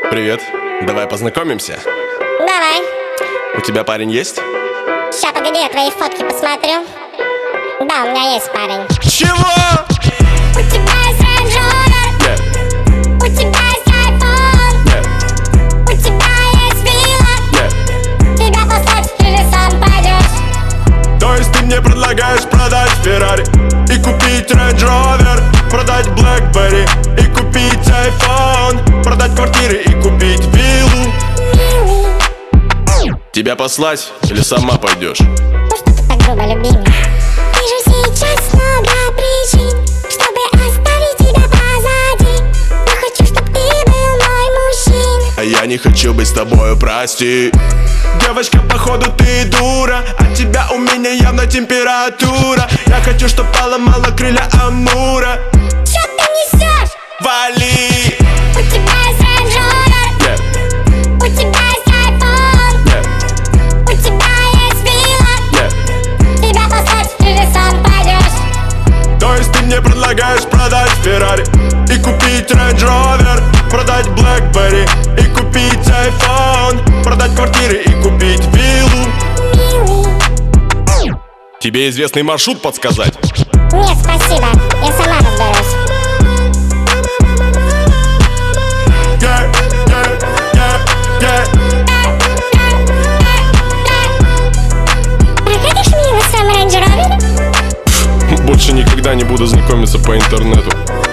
Привет, давай познакомимся. Давай. У тебя парень есть? Ща, погоди, я твои фотки посмотрю. Да, у меня есть парень. Чего? У тебя есть Range Rover. Нет, У тебя есть iPhone. нет, У тебя есть вилла. нет. Тебя послать или сам пойдешь? То есть ты мне предлагаешь продать Ferrari и купить Range Rover, продать BlackBerry и купить iPhone, продать квартиры и купить виллу? Тебя послать или сама пойдешь? Ну что ты так грубо, любимый? Вижу сейчас много причин, чтобы оставить тебя позади. Но хочу, чтоб ты был мой мужчина. А я не хочу быть с тобою, прости. Девочка, походу ты дура, от тебя у меня явно температура. Я хочу, чтоб поломала крылья Амура. Чё ты несешь? Вали! У тебя есть Range Rover. Нет, У тебя есть iPhone. нет, У тебя есть вилла. нет. Тебя послать или сам пойдешь? То есть ты мне предлагаешь продать Ferrari и купить Range Rover, продать BlackBerry и купить iPhone, продать квартиры и купить виллу? Милый. Тебе известный маршрут подсказать? Нет, спасибо, я сама разберусь. Yeah, yeah, yeah, yeah. Прокатишь меня на своем Range Rover? Больше никогда не буду знакомиться по интернету.